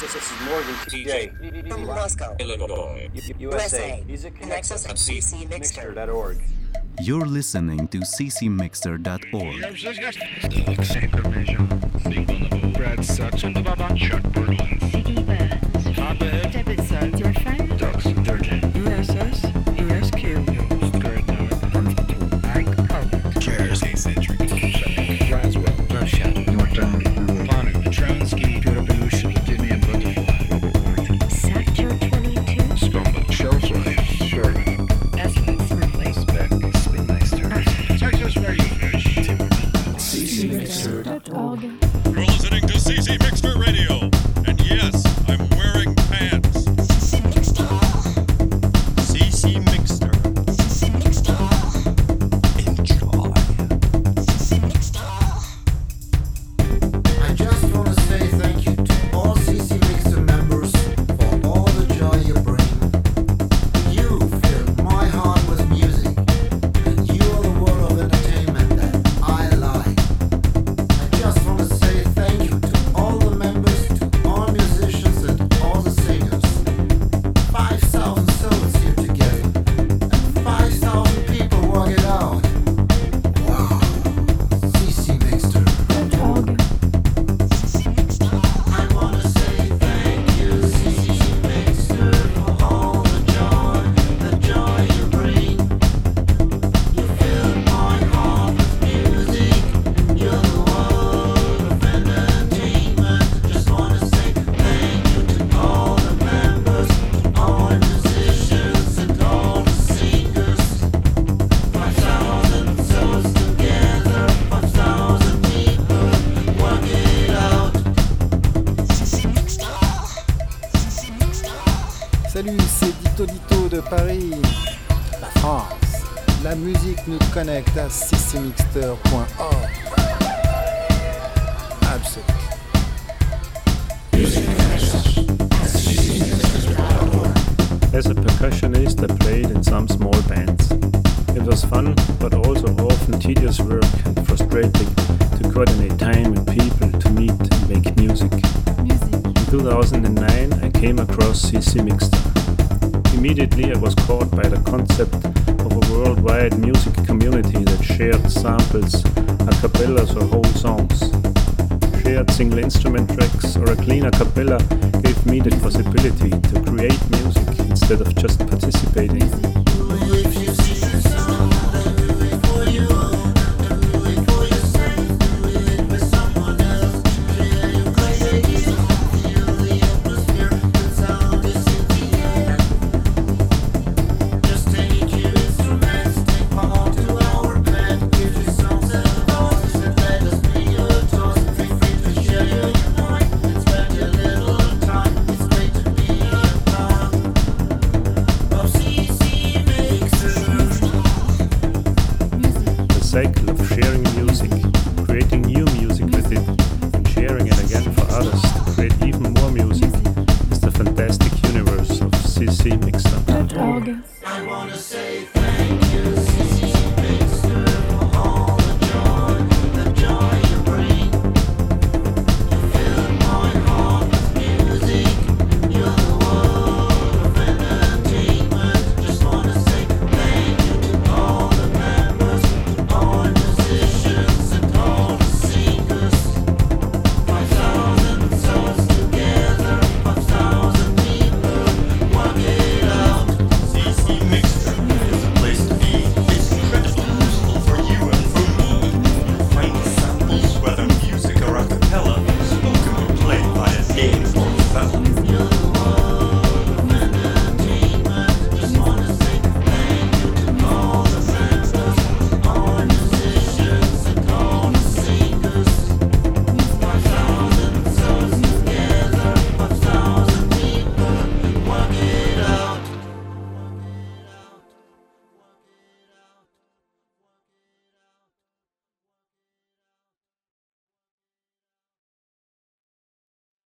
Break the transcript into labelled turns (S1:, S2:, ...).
S1: This is Morgan TJ
S2: from Moscow,
S1: Illinois, USA. Music connects us at ccmixter.org.
S3: You're listening to ccmixter.org.
S4: Brad Sutton, Chuck Berglund,
S5: Ziggy Burns,
S4: Abed,
S5: David Soderfan,
S4: Dux Dirty,
S5: USS, ESQ,
S4: Skirt Now,
S5: Ike Pope,
S4: Cheers, Eccentric, Roswell, Russia, Norton, Panu, Tronsky, Pure Evolution, Virginia Butterfly,
S5: Sector 22,
S4: Scumba, Shellfly, Sherman,
S5: Essence Replace,
S4: Spec, Spinmeister, Texas Radio Fish,
S5: ccmixter.org.
S6: You're listening to CC Mixter Radio, and yes, I'm wearing pants. CC Mixter. Enjoy.
S7: I just want to say thank you to all CC Mixter members for all the joy you bring. You fill my heart with music, and you are the world of entertainment that I like. I just want to say thank you to all the members, to all musicians and all the singers. 5,000 souls here together, and 5,000 people work it out. Wow, CC Mixter. I wanna say thank you, CC Mixter, for all the joy you bring. You fill my heart with music. You're the world of entertainment. Just wanna say thank you to all the members, to all musicians and all the singers. 5,000 souls together, 5,000 people work it out.
S8: Salut, c'est Dito Dito de Paris, la France. La musique nous connecte à ccmixter.org. Absolument.
S9: As a percussionist, I played in some small bands. It was fun, but also often tedious work and frustrating to coordinate time with people to meet and make music. In 2009, I came across CC Mixter. Immediately, I was caught by the concept of a worldwide music community that shared samples, a cappellas or whole songs. Shared single instrument tracks or a clean a cappella gave me the possibility to create music instead of just participating.